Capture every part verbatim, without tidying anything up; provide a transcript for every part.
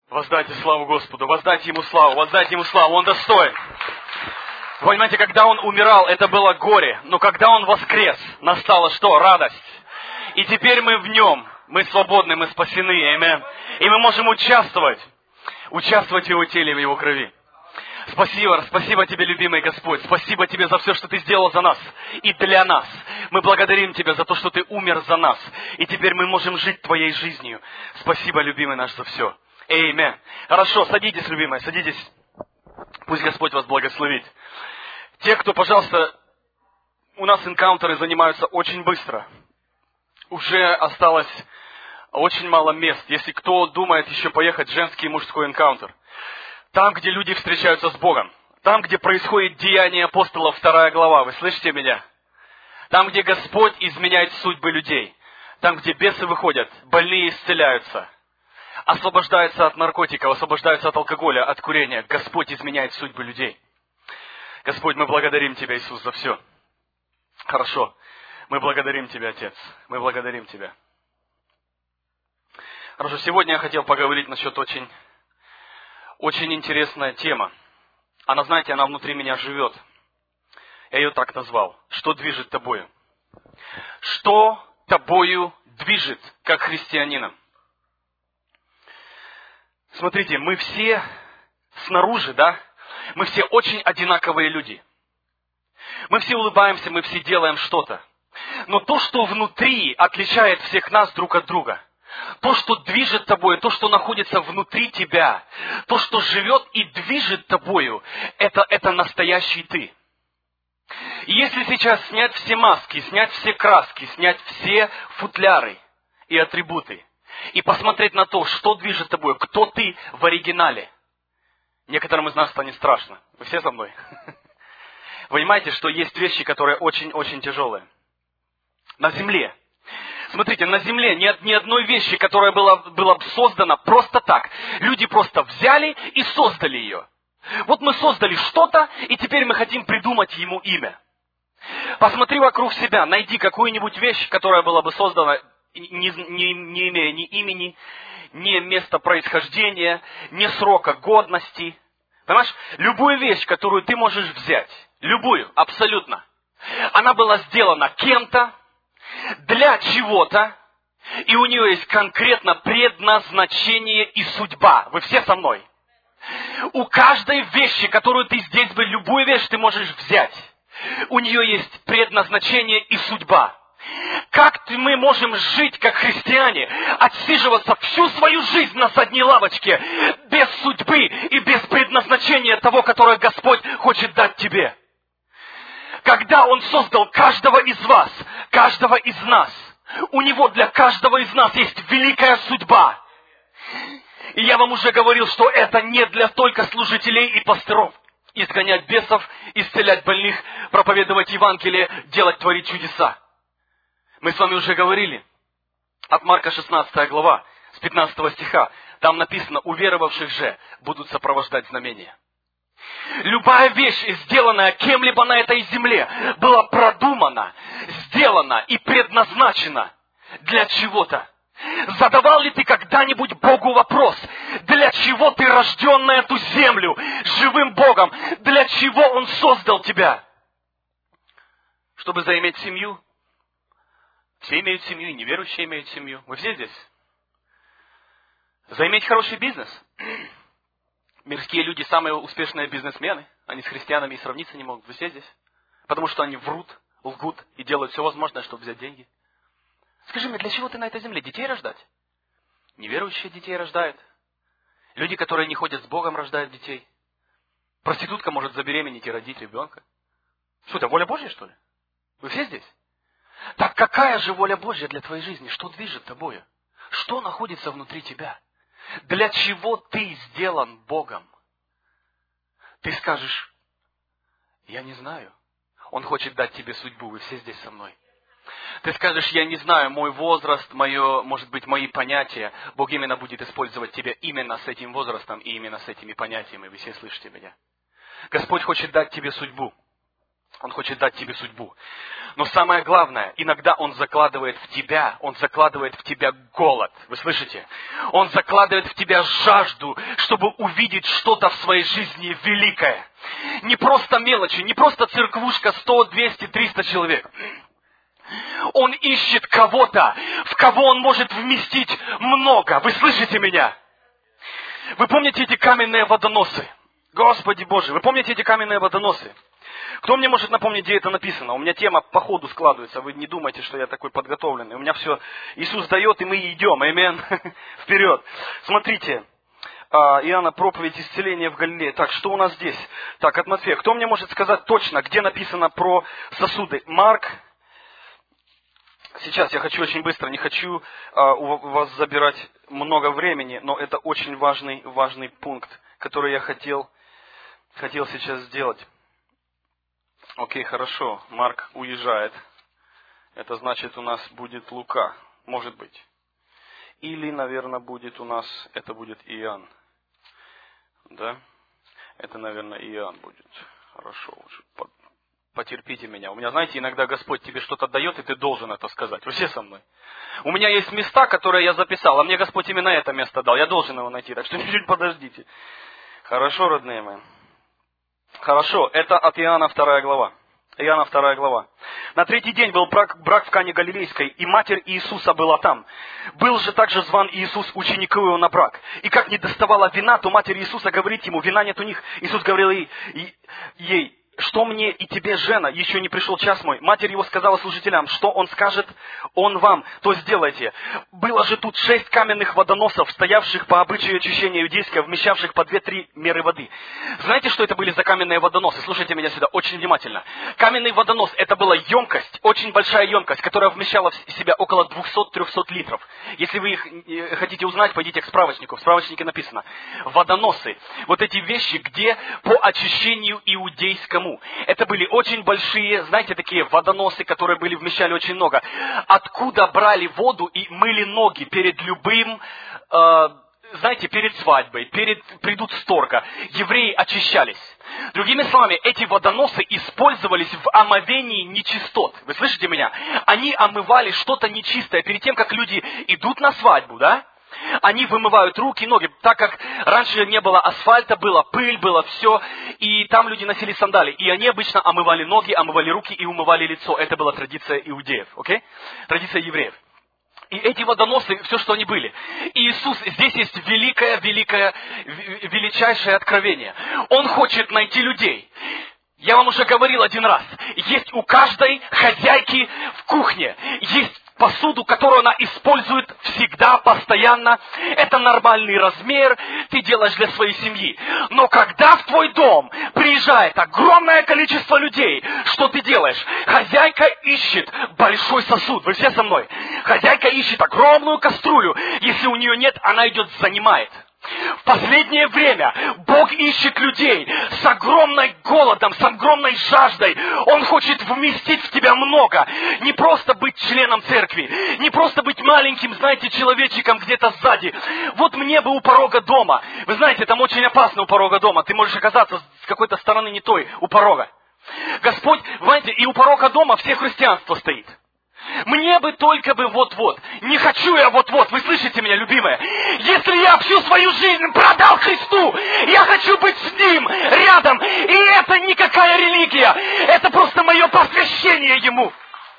Воздайте славу Господу, воздайте Ему славу, воздайте Ему славу, Он достоин. Вы понимаете, когда Он умирал, это было горе, но когда Он воскрес, настала что? Радость. И теперь мы в Нем, мы свободны, мы спасены, аминь. И мы можем участвовать, участвовать в Его теле, в Его крови. Спасибо, спасибо Тебе, любимый Господь. Спасибо Тебе за все, что Ты сделал за нас и для нас. Мы благодарим Тебя за то, что Ты умер за нас. И теперь мы можем жить Твоей жизнью. Спасибо, любимый наш, за все. Аминь. Хорошо, садитесь, любимые, садитесь. Пусть Господь вас благословит. Те, кто, пожалуйста, у нас энкаунтеры занимаются очень быстро. Уже осталось очень мало мест. Если кто думает еще поехать в женский и мужской энкаунтер. Там, где люди встречаются с Богом. Там, где происходит деяние апостолов, вторая глава. Вы слышите меня? Там, где Господь изменяет судьбы людей. Там, где бесы выходят, больные исцеляются. Освобождаются от наркотиков, освобождаются от алкоголя, от курения. Господь изменяет судьбы людей. Господь, мы благодарим Тебя, Иисус, за все. Хорошо. Мы благодарим Тебя, Отец. Мы благодарим Тебя. Хорошо, сегодня я хотел поговорить насчет очень... Очень интересная тема. Она, знаете, она внутри меня живет. Я ее так назвал. Что движет тобою? Что тобою движет, как христианином? Смотрите, мы все снаружи, да? Мы все очень одинаковые люди. Мы все улыбаемся, мы все делаем что-то. Но то, что внутри отличает всех нас друг от друга, то, что движет тобой, то, что находится внутри тебя, то, что живет и движет тобою, это, это настоящий ты. И если сейчас снять все маски, снять все краски, снять все футляры и атрибуты, и посмотреть на то, что движет тобой, кто ты в оригинале, некоторым из нас станет страшно. Вы все со мной? Вы понимаете, что есть вещи, которые очень-очень тяжелые. На земле. Смотрите, на земле нет ни одной вещи, которая была, была создана просто так. Люди просто взяли и создали ее. Вот мы создали что-то, и теперь мы хотим придумать ему имя. Посмотри вокруг себя, найди какую-нибудь вещь, которая была бы создана, не, не, не имея ни имени, ни места происхождения, ни срока годности. Понимаешь? Любую вещь, которую ты можешь взять, любую, абсолютно, она была сделана кем-то, для чего-то, и у нее есть конкретно предназначение и судьба. Вы все со мной? У каждой вещи, которую ты здесь бы, любую вещь ты можешь взять, у нее есть предназначение и судьба. Как мы можем жить, как христиане, отсиживаться всю свою жизнь на задней лавочке, без судьбы и без предназначения того, которое Господь хочет дать тебе? Когда Он создал каждого из вас, каждого из нас, у Него для каждого из нас есть великая судьба. И я вам уже говорил, что это не для только служителей и пасторов. Изгонять бесов, исцелять больных, проповедовать Евангелие, делать, творить чудеса. Мы с вами уже говорили от Марка шестнадцатая глава, с пятнадцатого стиха. Там написано: уверовавших же будут сопровождать знамения. Любая вещь, сделанная кем-либо на этой земле, была продумана, сделана и предназначена для чего-то. Задавал ли ты когда-нибудь Богу вопрос, для чего ты рожден на эту землю живым Богом? Для чего Он создал тебя? Чтобы заиметь семью? Все имеют семью, и неверующие имеют семью. Вы все здесь? Заиметь хороший бизнес? Мирские люди самые успешные бизнесмены. Они с христианами и сравниться не могут. Вы все здесь? Потому что они врут, лгут и делают все возможное, чтобы взять деньги. Скажи мне, для чего ты на этой земле? Детей рождать? Неверующие детей рождают. Люди, которые не ходят с Богом, рождают детей. Проститутка может забеременеть и родить ребенка. Что это, воля Божья, что ли? Вы все здесь? Так какая же воля Божья для твоей жизни? Что движет тобою? Что находится внутри тебя? Для чего ты сделан Богом? Ты скажешь: я не знаю. Он хочет дать тебе судьбу. Вы все здесь со мной. Ты скажешь: я не знаю, мой возраст, мое, может быть, мои понятия. Бог именно будет использовать тебя именно с этим возрастом и именно с этими понятиями. Вы все слышите меня? Господь хочет дать тебе судьбу. Он хочет дать тебе судьбу. Но самое главное, иногда Он закладывает в тебя, Он закладывает в тебя голод. Вы слышите? Он закладывает в тебя жажду, чтобы увидеть что-то в своей жизни великое. Не просто мелочи, не просто церквушка сто, двести, триста человек. Он ищет кого-то, в кого Он может вместить много. Вы слышите меня? Вы помните эти каменные водоносы? Господи Боже, вы помните эти каменные водоносы? Кто мне может напомнить, где это написано? У меня тема по ходу складывается. Вы не думайте, что я такой подготовленный. У меня все Иисус дает, и мы идем. Аминь. Вперед. Смотрите. Иоанна, проповедь исцеления в Галилее. Так, что у нас здесь? Так, от Матфея. Кто мне может сказать точно, где написано про сосуды? Марк. Сейчас я хочу очень быстро, не хочу а, у вас забирать много времени, но это очень важный, важный пункт, который я хотел, хотел сейчас сделать. Окей, хорошо. Марк уезжает. Это значит, у нас будет Лука. Может быть. Или, наверное, будет у нас, это будет Иоанн. Да? Это, наверное, Иоанн будет. Хорошо. Потерпите меня. У меня, знаете, иногда Господь тебе что-то дает, и ты должен это сказать. Вы все со мной? У меня есть места, которые я записал, а мне Господь именно это место дал. Я должен его найти, так что чуть-чуть подождите. Хорошо, родные мои? Хорошо, это от Иоанна вторая глава. Иоанна вторая глава. На третий день был брак, брак в Кане Галилейской, и матерь Иисуса была там. Был же также зван Иисус ученику его на брак. И как не доставала вина, то матерь Иисуса говорит ему, вина нет у них. Иисус говорил ей, ей что мне и тебе, жена, еще не пришел час мой. Матерь его сказала служителям, что он скажет, он вам, то сделайте. Было же тут шесть каменных водоносов, стоявших по обычаю очищения иудейского, вмещавших по две-три меры воды. Знаете, что это были за каменные водоносы? Слушайте меня сюда очень внимательно. Каменный водонос, это была емкость, очень большая емкость, которая вмещала в себя около двухсот-трехсот литров. Если вы их хотите узнать, пойдите к справочнику. В справочнике написано. Водоносы. Вот эти вещи, где по очищению иудейскому. Это были очень большие, знаете, такие водоносы, которые были, вмещали очень много. Откуда брали воду и мыли ноги перед любым, э, знаете, перед свадьбой, перед, придут с торга. Евреи очищались. Другими словами, эти водоносы использовались в омовении нечистот. Вы слышите меня? Они омывали что-то нечистое перед тем, как люди идут на свадьбу, да? Они вымывают руки, ноги, так как раньше не было асфальта, была пыль, было все, и там люди носили сандали. И они обычно омывали ноги, омывали руки и умывали лицо. Это была традиция иудеев, окей? Традиция евреев. И эти водоносы, все, что они были. И Иисус, здесь есть великое, великое, величайшее откровение. Он хочет найти людей. Я вам уже говорил один раз. Есть у каждой хозяйки в кухне, есть посуду, которую она использует всегда, постоянно. Это нормальный размер, ты делаешь для своей семьи. Но когда в твой дом приезжает огромное количество людей, что ты делаешь? Хозяйка ищет большой сосуд. Вы все со мной? Хозяйка ищет огромную кастрюлю. Если у нее нет, она идет, занимает. В последнее время Бог ищет людей с огромной голодом, с огромной жаждой. Он хочет вместить в тебя много. Не просто быть членом церкви, не просто быть маленьким, знаете, человечиком где-то сзади. Вот мне бы у порога дома. Вы знаете, там очень опасно у порога дома. Ты можешь оказаться с какой-то стороны не той, у порога. Господь, знаете, и у порога дома все христианство стоит. Мне бы только бы вот-вот. Не хочу я вот-вот. Вы слышите меня, любимые? Если я всю свою жизнь продал Христу, я хочу быть с Ним рядом. И это никакая религия. Это просто мое посвящение Ему.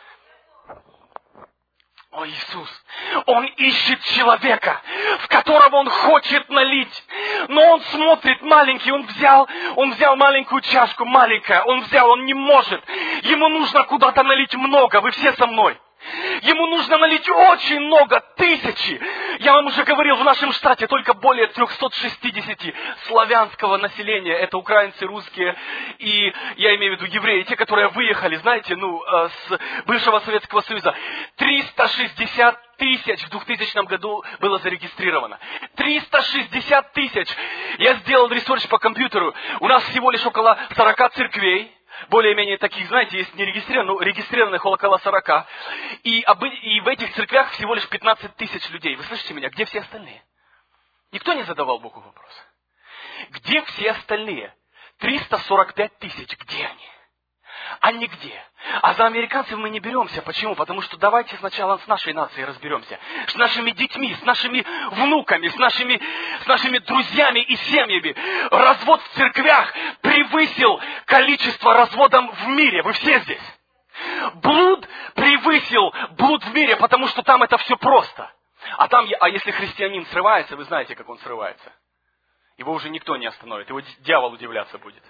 О, Иисус, Он ищет человека, в которого Он хочет налить. Но Он смотрит маленький, Он взял, Он взял маленькую чашку, маленькая, Он взял, Он не может. Ему нужно куда-то налить много, вы все со мной. Ему нужно налить очень много, тысячи. Я вам уже говорил, в нашем штате только более триста шестьдесят славянского населения. Это украинцы, русские и, я имею в виду, евреи. Те, которые выехали, знаете, ну, с бывшего Советского Союза. триста шестьдесят тысяч в двухтысячном году было зарегистрировано. триста шестьдесят тысяч. Я сделал ресерч по компьютеру. У нас всего лишь около сорока церквей. Более-менее таких, знаете, есть нерегистрированных, но регистрированных около сорока. И, и в этих церквях всего лишь пятнадцать тысяч людей. Вы слышите меня? Где все остальные? Никто не задавал Богу вопрос. Где все остальные? триста сорок пять тысяч. Где они? а нигде. А за американцев мы не беремся. Почему? Потому что давайте сначала с нашей нацией разберемся. С нашими детьми, с нашими внуками, с нашими, с нашими друзьями и семьями. Развод в церквях превысил количество разводов в мире. Вы все здесь. Блуд превысил блуд в мире, потому что там это все просто. А там, а если христианин срывается, вы знаете, как он срывается. Его уже никто не остановит. Его дьявол удивляться будет.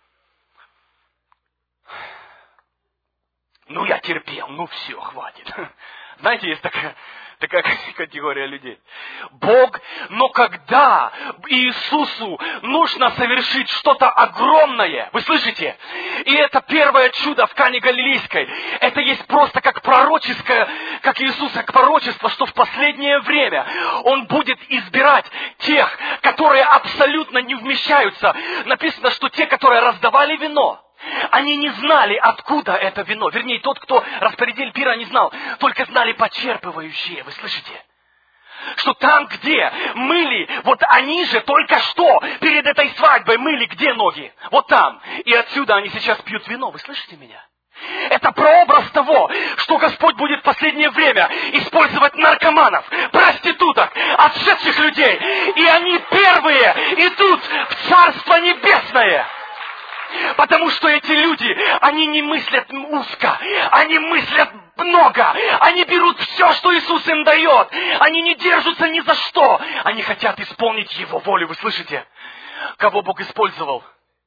Ну, я терпел, ну все, хватит. Знаете, есть такая, такая категория людей. Бог, но когда Иисусу нужно совершить что-то огромное, вы слышите? И это первое чудо в Кане Галилейской. Это есть просто как пророческое, как Иисуса, как пророчество, что в последнее время Он будет избирать тех, которые абсолютно не вмещаются. Написано, что те, которые раздавали вино, они не знали, откуда это вино. Вернее, тот, кто распорядитель пира, не знал. Только знали почерпывающие. Вы слышите? Что там, где мыли, вот они же только что перед этой свадьбой мыли где ноги? Вот там. И отсюда они сейчас пьют вино. Вы слышите меня? Это прообраз того, что Господь будет в последнее время использовать наркоманов, проституток, отшедших людей. И они первые идут в Царство Небесное. Потому что эти люди, они не мыслят узко, они мыслят много, они берут все, что Иисус им дает, они не держатся ни за что, они хотят исполнить Его волю, вы слышите? Кого Бог использовал?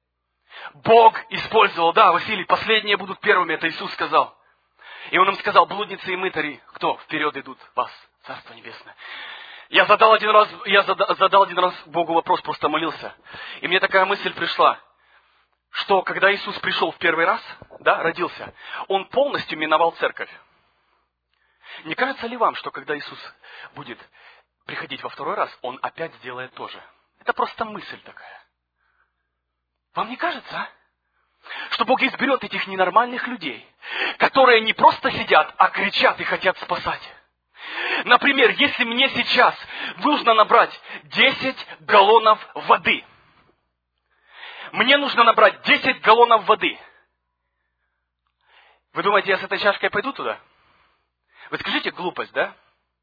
Бог использовал, да, Василий, последние будут первыми, это Иисус сказал. И Он им сказал, блудницы и мытари, кто вперед идут вас, Царство Небесное. Я задал один раз, я задал один раз Богу вопрос, просто молился, и мне такая мысль пришла. Что когда Иисус пришел в первый раз, да, родился, Он полностью миновал церковь. Не кажется ли вам, что когда Иисус будет приходить во второй раз, Он опять сделает то же? Это просто мысль такая. Вам не кажется, а? Что Бог изберет этих ненормальных людей, которые не просто сидят, а кричат и хотят спасать. Например, если мне сейчас нужно набрать десять галлонов воды, мне нужно набрать десять галлонов воды. Вы думаете, я с этой чашкой пойду туда? Вы скажите, глупость, да?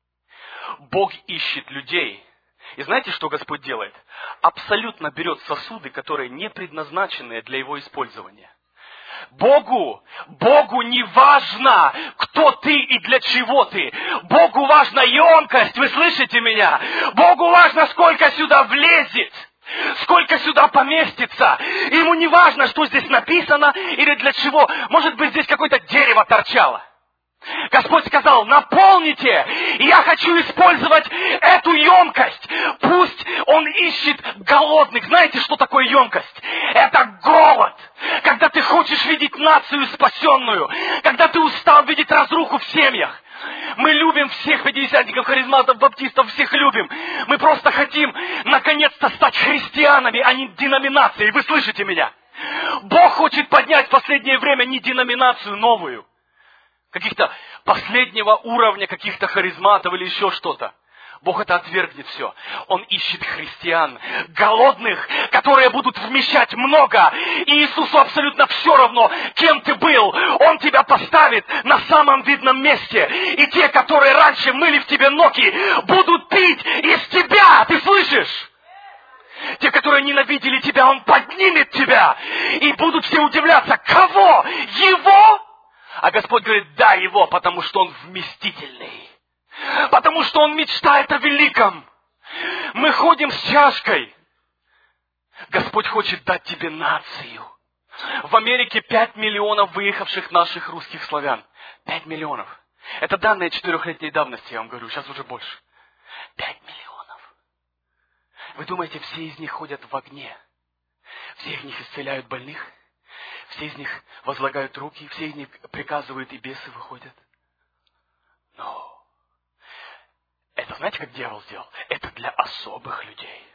Бог ищет людей. И знаете, что Господь делает? Абсолютно берет сосуды, которые не предназначены для Его использования. Богу, Богу не важно, кто ты и для чего ты. Богу важна емкость, вы слышите меня? Богу важно, сколько сюда влезет. Сколько сюда поместится. И ему не важно, что здесь написано или для чего. Может быть, здесь какое-то дерево торчало. Господь сказал, наполните. И я хочу использовать эту емкость. Пусть Он ищет голодных. Знаете, что такое емкость? Это голод. Когда ты хочешь видеть нацию спасенную. Когда ты устал видеть разруху в семьях. Мы любим всех пятидесятников, харизматов, баптистов, всех любим. Мы просто хотим наконец-то стать христианами, а не деноминацией. Вы слышите меня? Бог хочет поднять в последнее время не деноминацию новую. Каких-то последнего уровня, каких-то харизматов или еще что-то. Бог это отвергнет все. Он ищет христиан, голодных, которые будут вмещать много. И Иисусу абсолютно все равно, кем ты был. Он тебя поставит на самом видном месте. И те, которые раньше мыли в тебе ноги, будут пить из тебя. Ты слышишь? Те, которые ненавидели тебя, Он поднимет тебя. И будут все удивляться. Кого? Его? А Господь говорит, да, Его, потому что Он вместительный. Потому что Он мечтает о великом. Мы ходим с чашкой. Господь хочет дать тебе нацию. В Америке пять миллионов выехавших наших русских славян. пять миллионов. Это данные четырехлетней давности, я вам говорю, сейчас уже больше. пять миллионов. Вы думаете, все из них ходят в огне? Все из них исцеляют больных? Все из них возлагают руки? Все из них приказывают, и бесы выходят? Но... Это знаете, как дьявол сделал? Это для особых людей.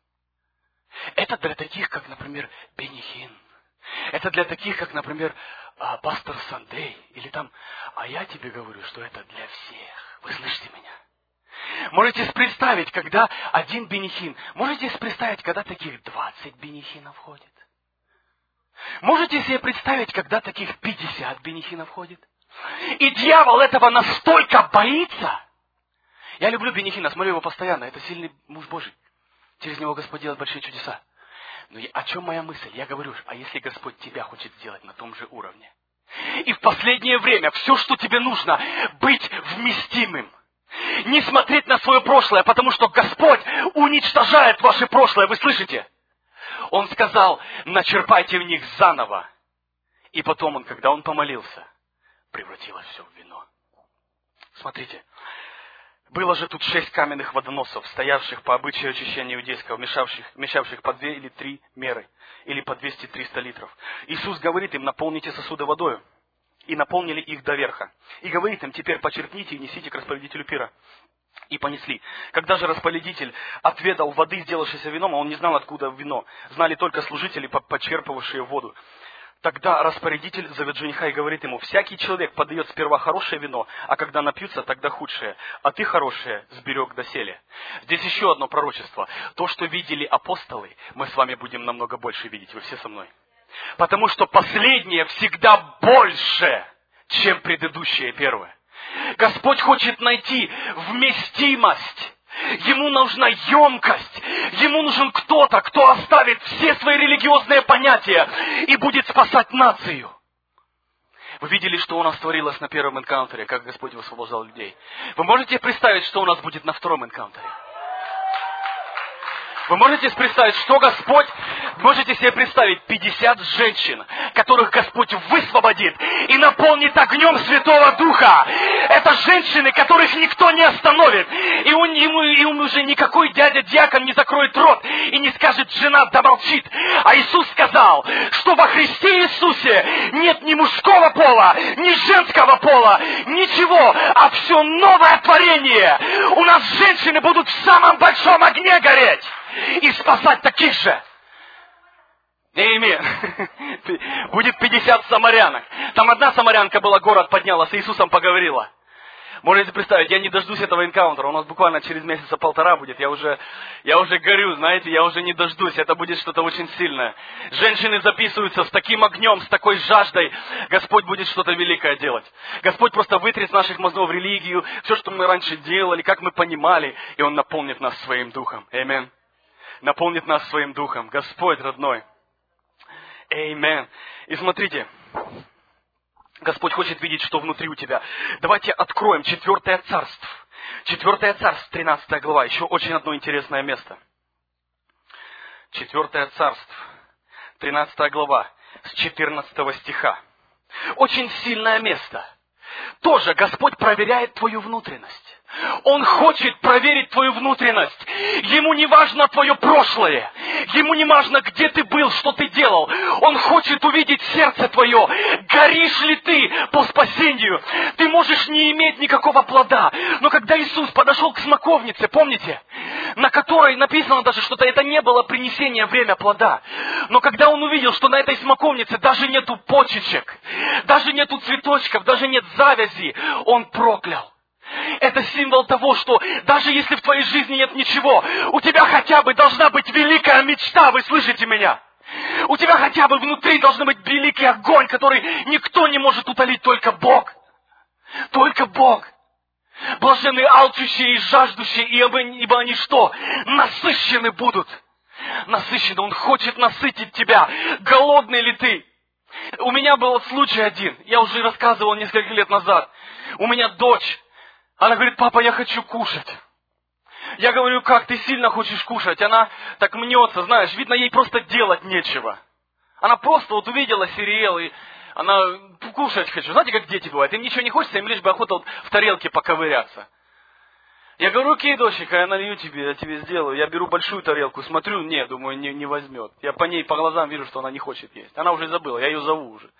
Это для таких, как, например, Бенни Хин. Это для таких, как, например, пастор Сандей. Или там, а я тебе говорю, что это для всех. Вы слышите меня? Можете представить, когда один Бенни Хин. Можете представить, когда таких двадцать Бенни Хинов ходит? Можете себе представить, когда таких пятьдесят бенихинов ходит? И дьявол этого настолько боится. Я люблю Бенихина, смотрю его постоянно. Это сильный муж Божий. Через него Господь делает большие чудеса. Но о чем моя мысль? Я говорю, а если Господь тебя хочет сделать на том же уровне? И в последнее время все, что тебе нужно, быть вместимым. Не смотреть на свое прошлое, потому что Господь уничтожает ваше прошлое. Вы слышите? Он сказал, начерпайте в них заново. И потом он, когда он помолился, превратилось все в вино. Смотрите. Было же тут шесть каменных водоносов, стоявших по обычаю очищения иудейского, мешавших, мешавших по две или три меры, или по двести-триста литров. Иисус говорит им, наполните сосуды водою. И наполнили их до верха. И говорит им, теперь почерпните и несите к распорядителю пира. И понесли. Когда же распорядитель отведал воды, сделавшейся вином, а он не знал, откуда вино, знали только служители, почерпывавшие воду. Тогда распорядитель зовет жениха и говорит ему, всякий человек подает сперва хорошее вино, а когда напьются, тогда худшее. А ты хорошее сберег доселе. Здесь еще одно пророчество. То, что видели апостолы, мы с вами будем намного больше видеть. Вы все со мной? Потому что последнее всегда больше, чем предыдущее первое. Господь хочет найти вместимость. Ему нужна емкость. Ему нужен кто-то, кто оставит все свои религиозные понятия и будет спасать нацию. Вы видели, что у нас творилось на первом энкаунтере, как Господь высвобождал людей. Вы можете представить, что у нас будет на втором энкаунтере? Вы можете представить, что Господь, можете себе представить пятьдесят женщин, которых Господь высвободит и наполнит огнем Святого Духа. Это женщины, которых никто не остановит. И он, ему, ему уже никакой дядя-диакон не закроет рот и не скажет, жена, да молчит. А Иисус сказал, что во Христе Иисусе нет ни мужского пола, ни женского пола, ничего, а все новое творение. У нас женщины будут в самом большом огне гореть. И спасать таких же. Аминь. Будет пятьдесят самарянок. Там одна самарянка была, город подняла, с Иисусом поговорила. Можете представить, я не дождусь этого энкаунтера. У нас буквально через месяца полтора будет. Я уже, я уже горю, знаете, я уже не дождусь. Это будет что-то очень сильное. Женщины записываются с таким огнем, с такой жаждой. Господь будет что-то великое делать. Господь просто вытрет с наших мозгов религию, все, что мы раньше делали, как мы понимали, и Он наполнит нас своим духом. Аминь. Наполнит нас своим духом. Господь родной. Аминь. И смотрите, Господь хочет видеть, что внутри у тебя. Давайте откроем четвертое царство. Четвертое царство, тринадцатая глава. Еще очень одно интересное место. Четвертое царство, тринадцатая глава, с четырнадцатого стиха. Очень сильное место. Тоже Господь проверяет твою внутренность. Он хочет проверить твою внутренность. Ему не важно твое прошлое. Ему не важно, где ты был, что ты делал. Он хочет увидеть сердце твое. Горишь ли ты по спасению? Ты можешь не иметь никакого плода. Но когда Иисус подошел к смоковнице, помните? На которой написано даже, что это не было принесение время плода. Но когда он увидел, что на этой смоковнице даже нету почечек, даже нету цветочков, даже нет завязи, он проклял. Это символ того, что даже если в твоей жизни нет ничего, у тебя хотя бы должна быть великая мечта, вы слышите меня? У тебя хотя бы внутри должен быть великий огонь, который никто не может утолить, только Бог. Только Бог. Блаженны алчущие и жаждущие, ибо они что? Насыщены будут. Насыщены. Он хочет насытить тебя. Голодный ли ты? У меня был случай один. Я уже рассказывал несколько лет назад. У меня дочь. Она говорит, папа, я хочу кушать. Я говорю, как, ты сильно хочешь кушать? Она так мнется, знаешь, видно, ей просто делать нечего. Она просто вот увидела сериал, и она кушать хочу. Знаете, как дети бывают, им ничего не хочется, им лишь бы охота вот в тарелке поковыряться. Я говорю, окей, доченька, я налью тебе, я тебе сделаю. Я беру большую тарелку, смотрю, нет, думаю, не, не возьмет. Я по ней, по глазам вижу, что она не хочет есть. Она уже забыла, я ее зову уже.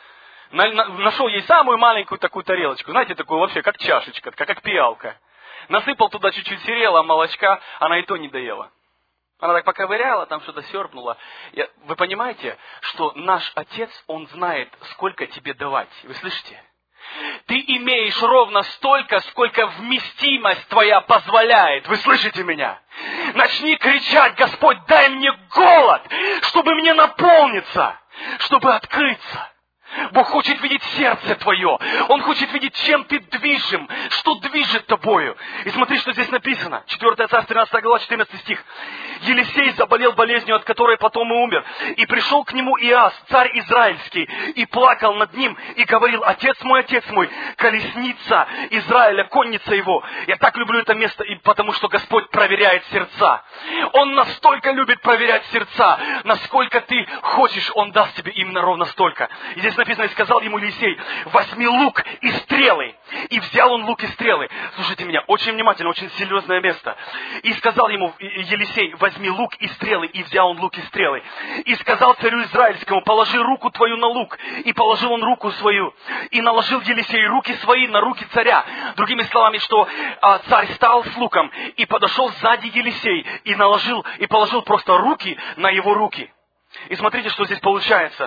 Нашел ей самую маленькую такую тарелочку, знаете, такую вообще, как чашечка, как, как пиалка. Насыпал туда чуть-чуть сериала, молочка, она и то не доела. Она так поковыряла, там что-то серпнула. Я, вы понимаете, что наш Отец, Он знает, сколько тебе давать. Вы слышите? Ты имеешь ровно столько, сколько вместимость твоя позволяет. Вы слышите меня? Начни кричать, Господь, дай мне голод, чтобы мне наполниться. чтобы открыться. Бог хочет видеть сердце твое. Он хочет видеть, чем ты движим, что движет тобою. И смотри, что здесь написано. четвёртое царство, тринадцатая глава, четырнадцатый стих. Елисей заболел болезнью, от которой потом и умер. И пришел к нему Иас, царь израильский, и плакал над ним, и говорил: отец мой, отец мой, колесница Израиля, конница его. Я так люблю это место, и потому что Господь проверяет сердца. Он настолько любит проверять сердца, насколько ты хочешь, Он даст тебе именно ровно столько. И здесь написано: и сказал ему Елисей: возьми лук и стрелы. И взял он лук и стрелы. Слушайте меня, очень внимательно, очень серьезное место. И сказал ему Елисей: возьми лук и стрелы. И взял он лук и стрелы. И сказал царю израильскому: положи руку твою на лук. И положил он руку свою. И наложил Елисей руки свои на руки царя. Другими словами, что а, царь стал с луком, и подошел сзади Елисей, и наложил, и положил просто руки на его руки. И смотрите, что здесь получается.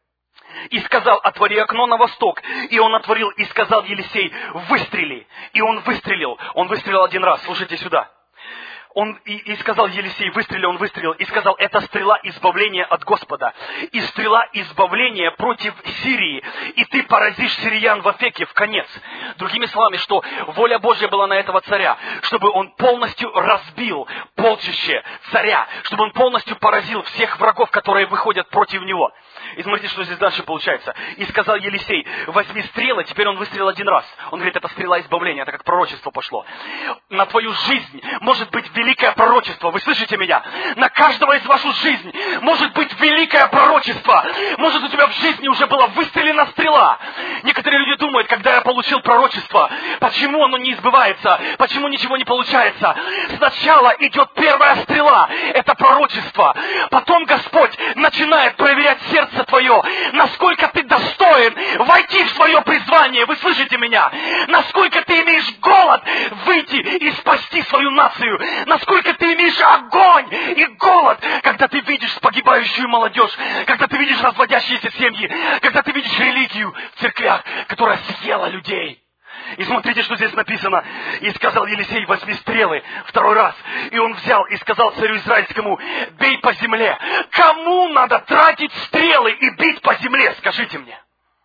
И сказал: отвори окно на восток. И он отворил, и сказал Елисей: выстрели. И он выстрелил. Он выстрелил один раз. Слушайте сюда. Он и, и сказал Елисей: выстрелил, он выстрелил, и сказал: это стрела избавления от Господа, и стрела избавления против Сирии, и ты поразишь сириян в Афеке в конец. Другими словами, что воля Божья была на этого царя, чтобы он полностью разбил полчище царя, чтобы он полностью поразил всех врагов, которые выходят против него. И смотрите, что здесь дальше получается. И сказал Елисей: возьми стрелы. Теперь он выстрелил один раз. Он говорит: это стрела избавления, это как пророчество пошло. На твою жизнь может быть великое пророчество. Вы слышите меня? На каждого из вашу жизнь может быть великое пророчество. Может, у тебя в жизни уже была выстрелена стрела. Некоторые люди думают: когда я получил пророчество, почему оно не избывается? Почему ничего не получается? Сначала идет первая стрела. Это пророчество. Потом Господь начинает проверять сердце твое. Насколько ты достоин войти в свое призвание. Вы слышите меня? Насколько ты имеешь голод выйти и спасти свою нацию. Насколько ты имеешь огонь и голод, когда ты видишь погибающую молодежь, когда ты видишь разводящиеся семьи, когда ты видишь религию в церквях, которая съела людей. И смотрите, что здесь написано. И сказал Елисей: возьми стрелы. Второй раз. И он взял и сказал царю израильскому: бей по земле. Кому надо тратить стрелы и бить по земле? Скажите мне.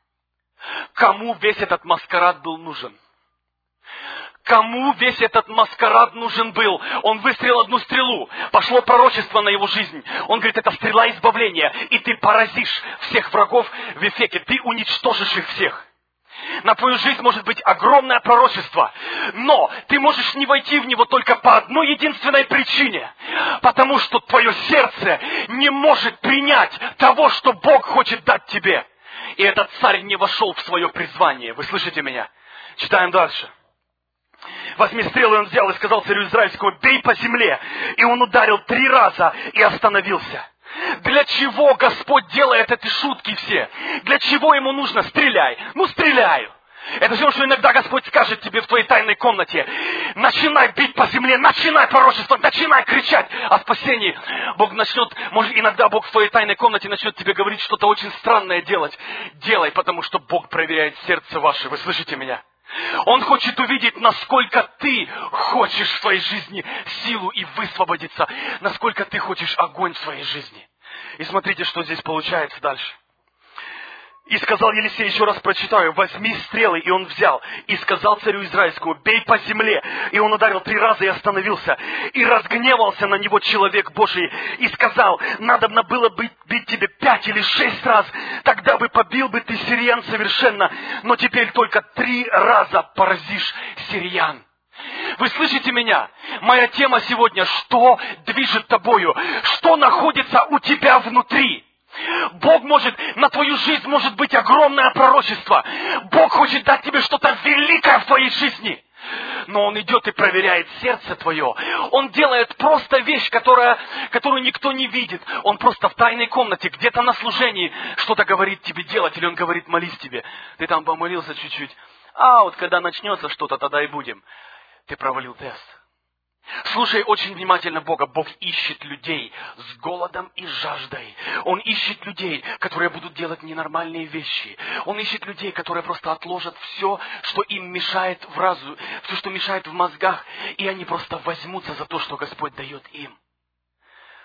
Кому весь этот маскарад был нужен? Кому весь этот маскарад нужен был? Он выстрелил одну стрелу. Пошло пророчество на его жизнь. Он говорит: это стрела избавления. И ты поразишь всех врагов в Эфеке. Ты уничтожишь их всех. На твою жизнь может быть огромное пророчество. Но ты можешь не войти в него только по одной единственной причине. Потому что твое сердце не может принять того, что Бог хочет дать тебе. И этот царь не вошел в свое призвание. Вы слышите меня? Читаем дальше. Возьми стрелы, он взял и сказал царю израильскому: бей по земле. И он ударил три раза и остановился. Для чего Господь делает эти шутки все? Для чего ему нужно? Стреляй. Ну, стреляю. Это все, что иногда Господь скажет тебе в твоей тайной комнате. Начинай бить по земле, начинай пророчество, начинай кричать о спасении. Бог начнет, может, иногда Бог в твоей тайной комнате начнет тебе говорить что-то очень странное делать. Делай, потому что Бог проверяет сердце ваше. Вы слышите меня? Он хочет увидеть, насколько ты хочешь в своей жизни силу и высвободиться, насколько ты хочешь огонь в своей жизни. И смотрите, что здесь получается дальше. И сказал Елисей, еще раз прочитаю: возьми стрелы. И он взял. И сказал царю израильскому: бей по земле. И он ударил три раза и остановился. И разгневался на него человек Божий. И сказал: надобно было бить, бить тебе пять или шесть раз. Тогда бы побил бы ты сириян совершенно. Но теперь только три раза поразишь сириян. Вы слышите меня? Моя тема сегодня: что движет тобою? Что находится у тебя внутри? Бог может, на твою жизнь может быть огромное пророчество. Бог хочет дать тебе что-то великое в твоей жизни. Но Он идет и проверяет сердце твое. Он делает просто вещь, которая, которую никто не видит. Он просто в тайной комнате, где-то на служении что-то говорит тебе делать. Или Он говорит: молись тебе. Ты там помолился чуть-чуть. А вот когда начнется что-то, тогда и будем. Ты провалил тест. Слушай очень внимательно Бога. Бог ищет людей с голодом и жаждой. Он ищет людей, которые будут делать ненормальные вещи. Он ищет людей, которые просто отложат все, что им мешает в разуме, все, что мешает в мозгах, и они просто возьмутся за то, что Господь дает им.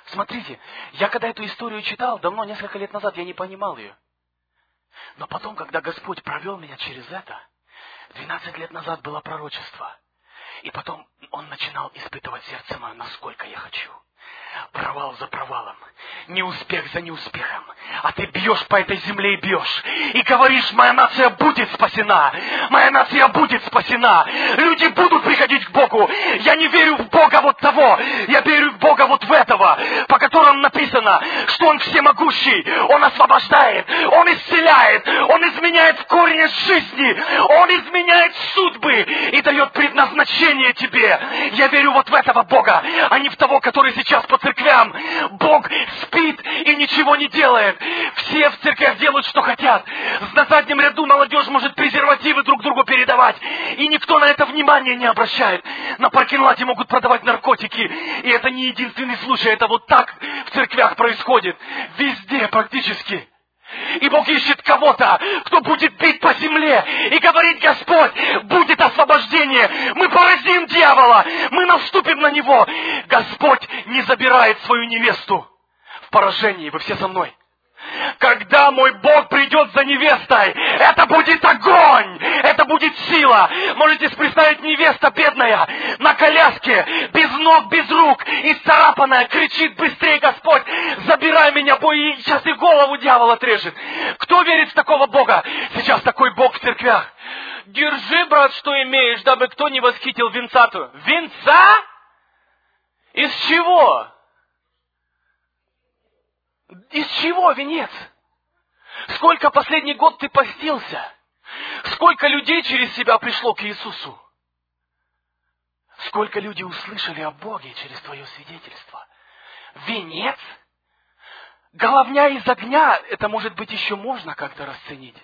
Смотрите, я когда эту историю читал, давно, несколько лет назад, я не понимал ее. Но потом, когда Господь провел меня через это, двенадцать лет назад было пророчество. И потом Он начинал испытывать сердце мое, насколько я хочу. Провал за провалом, неуспех за неуспехом. А ты бьешь по этой земле и бьешь. И говоришь, моя нация будет спасена. Моя нация будет спасена. Люди будут приходить к Богу. Я не верю в Бога вот того. Я верю в Бога вот в этого, по которому написано, что Он всемогущий. Он освобождает. Он исцеляет. Он изменяет в корне жизни. Он изменяет судьбы и дает предназначение тебе. Я верю вот в этого Бога, а не в того, который сейчас по церквям. Бог спит и ничего не делает. Все в церквях делают, что хотят. На заднем ряду молодежь может презервативы друг другу передавать. И никто на это внимания не обращает. На паркинг-лате могут продавать наркотики. И это не единственный случай. Это вот так в церквях происходит. Везде практически. И Бог ищет кого-то, кто будет бить по земле и говорить: Господь, будет освобождение, мы поразим дьявола, мы наступим на него. Господь не забирает свою невесту в поражении. Вы все со мной? Когда мой Бог придет за невестой, это будет огонь, это будет сила. Можете представить, невеста бедная, на коляске, без ног, без рук, исцарапанная, кричит: быстрее, Господь, забирай меня, бо и сейчас и голову дьявол отрежет. Кто верит в такого Бога? Сейчас такой Бог в церквях. Держи, брат, что имеешь, дабы кто не восхитил венцатую. Венца? Из чего? Из чего венец? Сколько последний год ты постился? Сколько людей через себя пришло к Иисусу? Сколько людей услышали о Боге через твое свидетельство? Венец? Головня из огня, это, может быть, еще можно как-то расценить.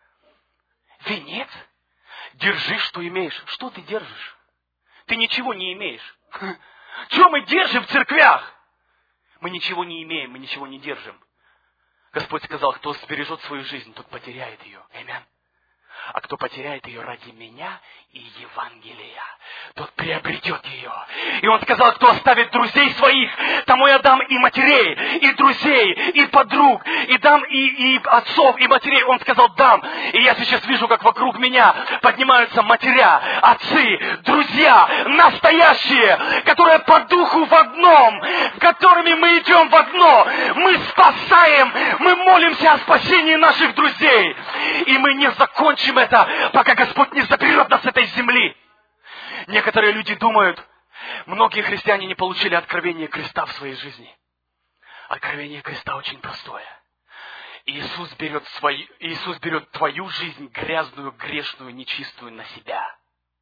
Венец? Держи, что имеешь. Что ты держишь? Ты ничего не имеешь. Что мы держим в церквях? Мы ничего не имеем, мы ничего не держим. Господь сказал, кто сбережет свою жизнь, тот потеряет ее. Аминь. А кто потеряет ее ради меня и Евангелия, тот приобретет ее. И Он сказал, кто оставит друзей своих, тому я дам и матерей, и друзей, и подруг, и дам и, и отцов, и матерей. Он сказал, дам. И я сейчас вижу, как вокруг меня поднимаются матеря, отцы, друзья, настоящие, которые по духу в одном, с которыми мы идем в одно. Мы спасаем, мы молимся о спасении наших друзей. И мы не закончим это, пока Господь не заберет нас с этой земли. Некоторые люди думают, многие христиане не получили откровение креста в своей жизни. Откровение креста очень простое. Иисус берет, свою, Иисус берет твою жизнь, грязную, грешную, нечистую, на себя.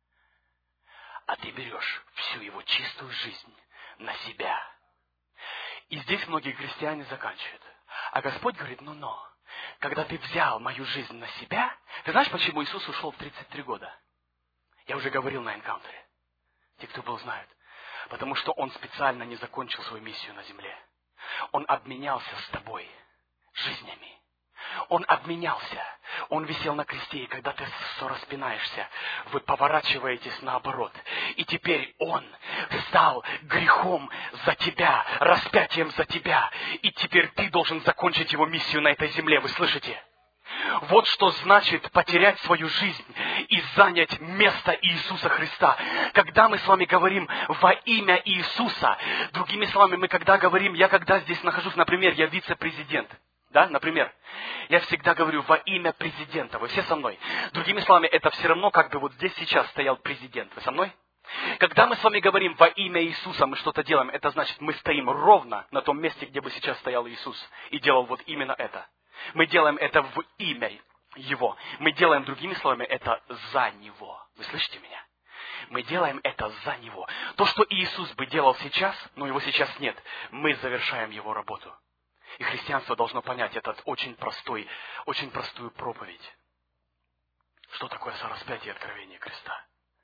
А ты берешь всю его чистую жизнь на себя. И здесь многие христиане заканчивают. А Господь говорит, ну-но. Когда ты взял мою жизнь на себя, ты знаешь, почему Иисус ушел в тридцать три года? Я уже говорил на энкаунтере. Те, кто был, знают. Потому что Он специально не закончил свою миссию на земле. Он обменялся с тобой жизнями. Он обменялся. Он висел на кресте, и когда ты распинаешься, вы поворачиваетесь наоборот. И теперь Он стал грехом за тебя, распятием за тебя. И теперь ты должен закончить Его миссию на этой земле. Вы слышите? Вот что значит потерять свою жизнь и занять место Иисуса Христа. Когда мы с вами говорим во имя Иисуса, другими словами, мы когда говорим, я когда здесь нахожусь, например, я вице-президент. Да, например, я всегда говорю во имя президента. Вы все со мной? Другими словами, это все равно, как бы вот здесь сейчас стоял президент. Вы со мной? Когда мы с вами говорим во имя Иисуса, мы что-то делаем, это значит, мы стоим ровно на том месте, где бы сейчас стоял Иисус. И делал вот именно это. Мы делаем это в имя Его. Мы делаем, другими словами, это за Него. Вы слышите меня? Мы делаем это за Него. То, что Иисус бы делал сейчас, но Его сейчас нет, мы завершаем Его работу. И христианство должно понять этот очень простой, очень простую проповедь. Что такое сораспятие и откровение креста?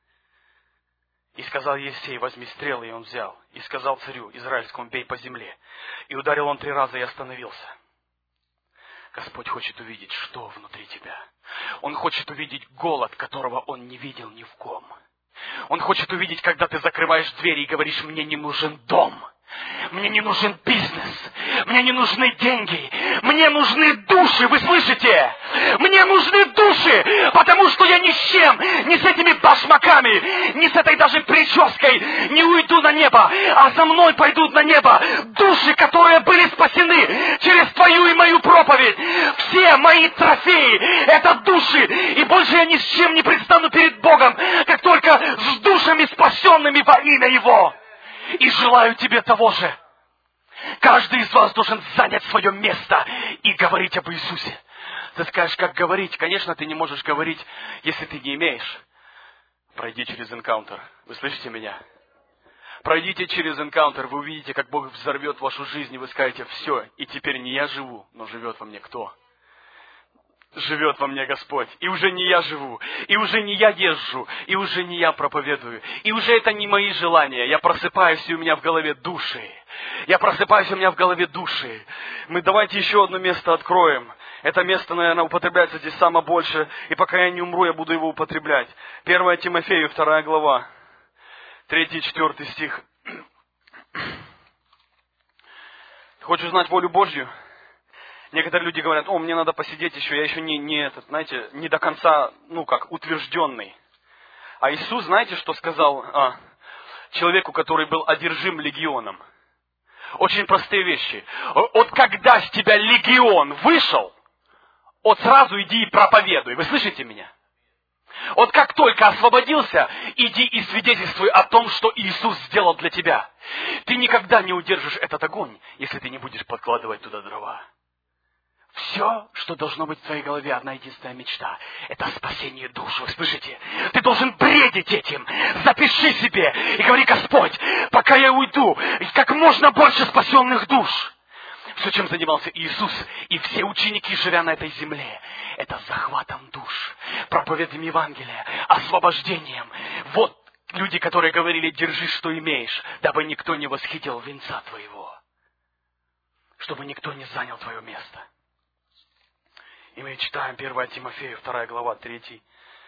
И сказал Есей, возьми стрелы, и он взял. И сказал царю израильскому, бей по земле. И ударил он три раза и остановился. Господь хочет увидеть, что внутри тебя. Он хочет увидеть голод, которого Он не видел ни в ком. Он хочет увидеть, когда ты закрываешь двери и говоришь, мне не нужен дом. Мне не нужен бизнес. Мне не нужны деньги. Мне нужны души, вы слышите? Мне нужны души, потому что я ни с чем, ни с этими башмаками, ни с этой даже прической не уйду на небо, а за мной пойдут на небо души, которые были спасены через твою и мою проповедь. Все мои трофеи — это души, и больше я ни с чем не предстану перед Богом, как только с душами спасенными во имя Его. И желаю тебе того же. Каждый из вас должен занять свое место и говорить об Иисусе. Ты скажешь, как говорить? Конечно, ты не можешь говорить, если ты не имеешь. Пройди через энкаунтер. Вы слышите меня? Пройдите через энкаунтер, вы увидите, как Бог взорвет вашу жизнь, и вы скажете: все, и теперь не я живу, но живет во мне кто? Живет во мне Господь. И уже не я живу, и уже не я езжу, и уже не я проповедую, и уже это не мои желания. Я просыпаюсь, и у меня в голове души. Я просыпаюсь, у меня в голове души. Мы давайте еще одно место откроем. Это место, наверное, употребляется здесь самое больше, и пока я не умру, я буду его употреблять. первое Тимофею, вторая глава, третий и четвертый стих. Хочешь знать волю Божью? Некоторые люди говорят: о, мне надо посидеть еще, я еще не, не этот, знаете, не до конца, ну как, утвержденный. А Иисус, знаете, что сказал а, человеку, который был одержим легионом? Очень простые вещи. Вот когда с тебя легион вышел, вот сразу иди и проповедуй. Вы слышите меня? Вот как только освободился, иди и свидетельствуй о том, что Иисус сделал для тебя. Ты никогда не удержишь этот огонь, если ты не будешь подкладывать туда дрова. Все, что должно быть в твоей голове, одна единственная мечта — это спасение душ. Вы слышите? Ты должен бредить этим. Запиши себе и говори: Господь, пока я уйду, как можно больше спасенных душ. Все, чем занимался Иисус и все ученики, живя на этой земле, это захватом душ, проповедью Евангелия, освобождением. Вот люди, которые говорили: держи, что имеешь, дабы никто не восхитил венца твоего, чтобы никто не занял твое место. И мы читаем первое Тимофею, вторая глава, третий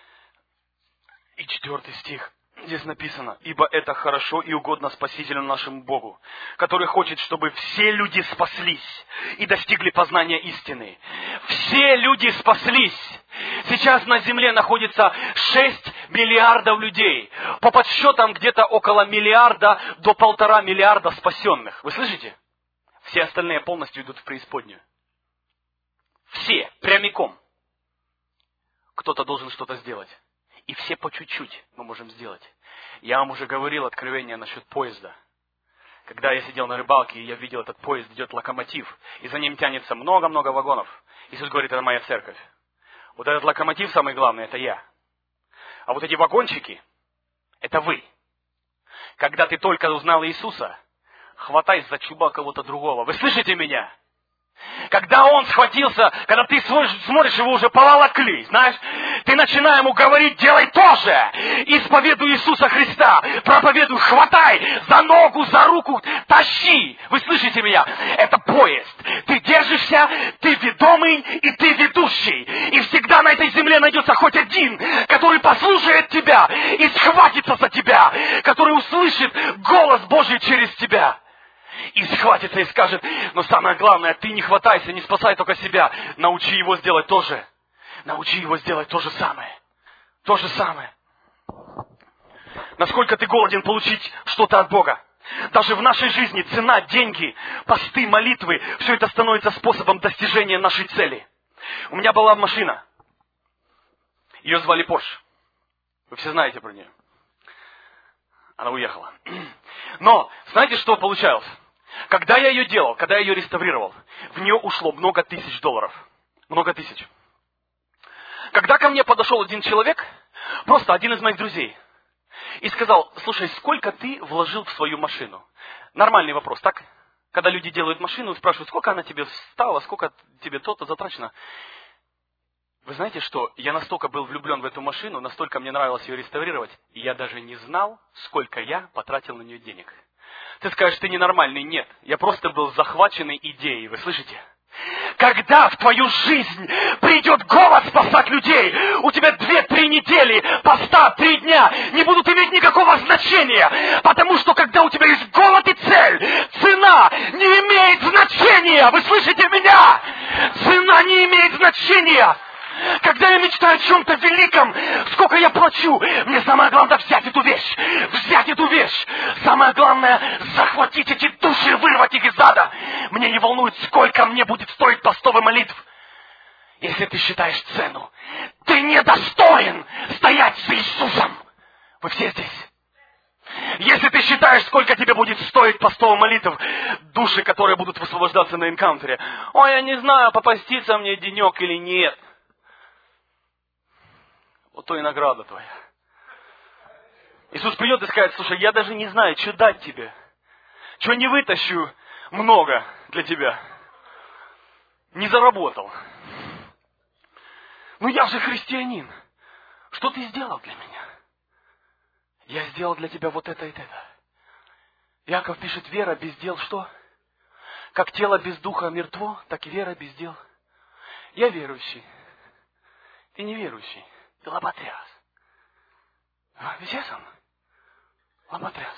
и четвертый стих. Здесь написано: «Ибо это хорошо и угодно Спасителю нашему Богу, который хочет, чтобы все люди спаслись и достигли познания истины». Все люди спаслись. Сейчас на земле находится шесть миллиардов людей. По подсчетам где-то около миллиарда до полтора миллиарда спасенных. Вы слышите? Все остальные полностью идут в преисподнюю. Все, прямиком. Кто-то должен что-то сделать. И все по чуть-чуть мы можем сделать. Я вам уже говорил откровение насчет поезда. Когда я сидел на рыбалке, и я видел этот поезд, идет локомотив, и за ним тянется много-много вагонов. Иисус говорит: это моя церковь. Вот этот локомотив самый главный — это я. А вот эти вагончики — это вы. Когда ты только узнал Иисуса, хватай за чуба кого-то другого. Вы слышите меня? Когда он схватился, когда ты смотришь, его уже поволокли, знаешь, ты начинаешь ему говорить: делай то же, исповедуй Иисуса Христа, проповедуй, хватай за ногу, за руку, тащи. Вы слышите меня? Это поезд. Ты держишься, ты ведомый и ты ведущий. И всегда на этой земле найдется хоть один, который послушает тебя и схватится за тебя, который услышит голос Божий через тебя. И схватится и скажет: но самое главное, ты не хватайся, не спасай только себя. Научи его сделать то же. Научи его сделать то же самое. То же самое. Насколько ты голоден получить что-то от Бога. Даже в нашей жизни цена, деньги, посты, молитвы, все это становится способом достижения нашей цели. У меня была машина. Ее звали Порш. Вы все знаете про нее. Она уехала. Но, знаете, что получалось? Когда я ее делал, когда я ее реставрировал, в нее ушло много тысяч долларов. Много тысяч. Когда ко мне подошел один человек, просто один из моих друзей, и сказал: слушай, сколько ты вложил в свою машину? Нормальный вопрос, так? Когда люди делают машину, спрашивают: сколько она тебе стала, сколько тебе то-то затрачено? Вы знаете что? Я настолько был влюблен в эту машину, настолько мне нравилось ее реставрировать, и я даже не знал, сколько я потратил на нее денег. Ты скажешь: ты ненормальный. Нет, я просто был захваченный идеей. Вы слышите? Когда в твою жизнь придет голод спасать людей, у тебя две-три недели, поста, три дня не будут иметь никакого значения. Потому что когда у тебя есть голод и цель, цена не имеет значения. Вы слышите меня? Цена не имеет значения. Когда я мечтаю о чем-то великом, сколько я плачу, мне самое главное взять эту вещь. Взять эту вещь. Самое главное захватить эти души и вырвать их из ада. Мне не волнует, сколько мне будет стоить постовых молитв. Если ты считаешь цену, ты недостоин стоять с Иисусом. Вы все здесь. Если ты считаешь, сколько тебе будет стоить постовых молитв, души, которые будут высвобождаться на энкаунтере. Ой, я не знаю, попаститься мне денек или нет. Вот то и награда твоя. Иисус придет и скажет: слушай, я даже не знаю, что дать тебе. Что не вытащу много для тебя. Не заработал. Ну я же христианин. Что ты сделал для меня? Я сделал для тебя вот это и это. Яков пишет: вера без дел что? Как тело без духа мертво, так и вера без дел. Я верующий. Ты не верующий. Ты лоботряс. Вы все со мной? Лоботряс.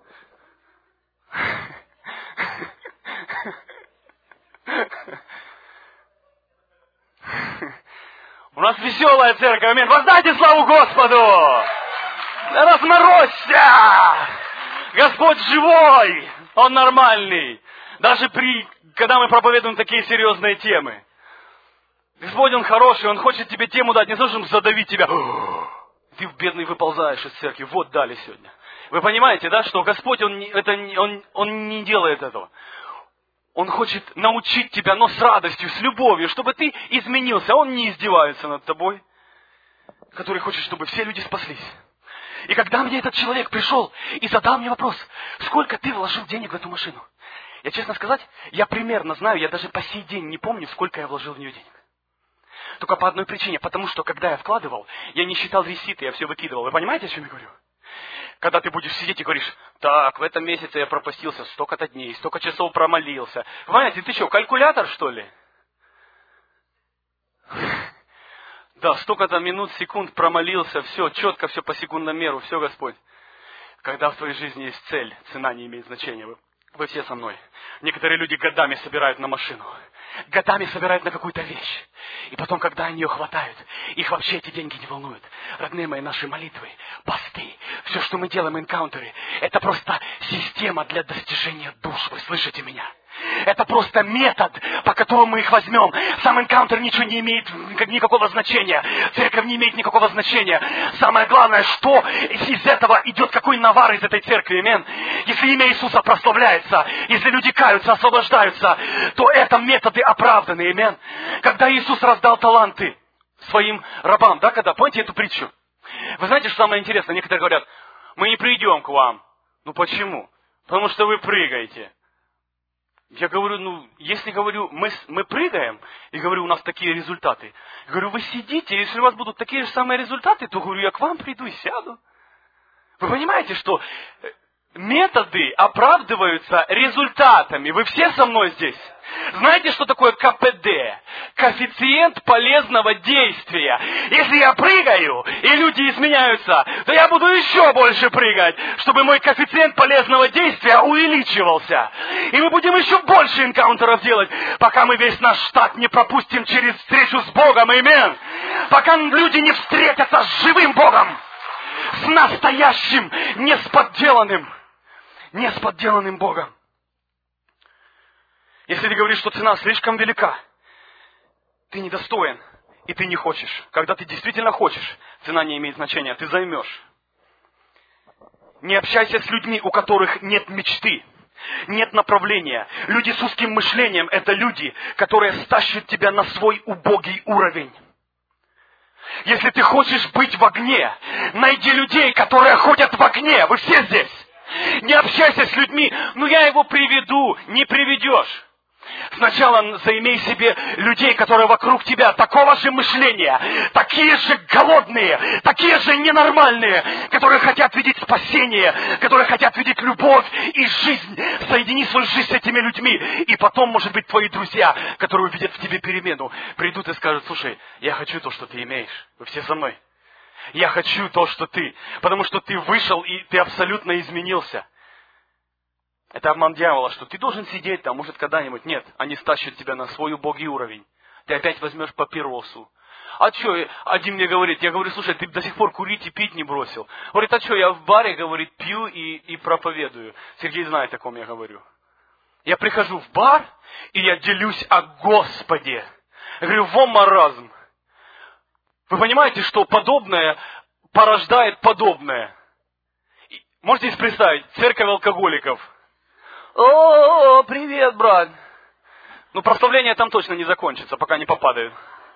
У нас веселая церковь. Аминь. Воздайте славу Господу! Разморозься! Господь живой! Он нормальный. Даже при, когда мы проповедуем такие серьезные темы. Господь, Он хороший, Он хочет тебе тему дать, не то, чтобы задавить тебя. Ты, бедный, выползаешь из церкви. Вот дали сегодня. Вы понимаете, да, что Господь, Он, это, он, он не делает этого. Он хочет научить тебя, но с радостью, с любовью, чтобы ты изменился. Он не издевается над тобой, который хочет, чтобы все люди спаслись. И когда мне этот человек пришел и задал мне вопрос: сколько ты вложил денег в эту машину? Я, честно сказать, я примерно знаю, я даже по сей день не помню, сколько я вложил в нее денег. Только по одной причине, потому что, когда я вкладывал, я не считал реситы, я все выкидывал. Вы понимаете, о чем я говорю? Когда ты будешь сидеть и говоришь: так, в этом месяце я пропастился столько-то дней, столько часов промолился. Вы понимаете, ты что, калькулятор, что ли? Да, столько-то минут, секунд промолился, все, четко, все по секундомеру, все, Господь. Когда в твоей жизни есть цель, цена не имеет значения. Вы, вы все со мной. Некоторые люди годами собирают на машину. Годами собирают на какую-то вещь. И потом, когда они ее хватают, их вообще эти деньги не волнуют. Родные мои, наши молитвы, посты, все, что мы делаем, энкаунтеры, это просто система для достижения душ. Вы слышите меня? Это просто метод, по которому мы их возьмем. Сам энкаунтер ничего не имеет никакого значения. Церковь не имеет никакого значения. Самое главное, что из этого идет, какой навар из этой церкви. Амен. Если имя Иисуса прославляется, если люди каются, освобождаются, то это методы оправданные. Амен. Когда Иисус раздал таланты своим рабам, да, когда, помните эту притчу? Вы знаете, что самое интересное? Некоторые говорят: мы не придем к вам. Ну почему? Потому что вы прыгаете. Я говорю, ну, если говорю, мы, мы прыгаем, и говорю, у нас такие результаты. Я говорю, вы сидите, если у вас будут такие же самые результаты, то, говорю, я к вам приду и сяду. Вы понимаете, что методы оправдываются результатами. Вы все со мной здесь? Знаете, что такое ка пэ дэ? Коэффициент полезного действия. Если я прыгаю, и люди изменяются, то я буду еще больше прыгать, чтобы мой коэффициент полезного действия увеличивался. И мы будем еще больше энкаунтеров делать, пока мы весь наш штат не пропустим через встречу с Богом. Аминь. Пока люди не встретятся с живым Богом. С настоящим, не с подделанным. Не с подделанным Богом. Если ты говоришь, что цена слишком велика, ты недостоин, и ты не хочешь. Когда ты действительно хочешь, цена не имеет значения, ты займешь. Не общайся с людьми, у которых нет мечты, нет направления. Люди с узким мышлением – это люди, которые стащат тебя на свой убогий уровень. Если ты хочешь быть в огне, найди людей, которые ходят в огне. Вы все здесь. Не общайся с людьми. Ну, я его приведу. Не приведешь. Сначала заимей себе людей, которые вокруг тебя такого же мышления, такие же голодные, такие же ненормальные, которые хотят видеть спасение, которые хотят видеть любовь и жизнь. Соедини свою жизнь с этими людьми, и потом, может быть, твои друзья, которые увидят в тебе перемену, придут и скажут: слушай, я хочу то, что ты имеешь. Вы все со мной? Я хочу то, что ты, потому что ты вышел, и ты абсолютно изменился. Это обман дьявола, что ты должен сидеть там, может, когда-нибудь. Нет, они стащат тебя на свой убогий уровень. Ты опять возьмешь папиросу. А что, один мне говорит, я говорю, слушай, ты до сих пор курить и пить не бросил. Говорит, а что, я в баре, говорит, пью и, и проповедую. Сергей знает, о ком я говорю. Я прихожу в бар, и я делюсь о Господе. Я говорю, во маразм. Вы понимаете, что подобное порождает подобное? Можете себе представить, церковь алкоголиков. О, привет, брат. Ну, прославление там точно не закончится, пока не попадают.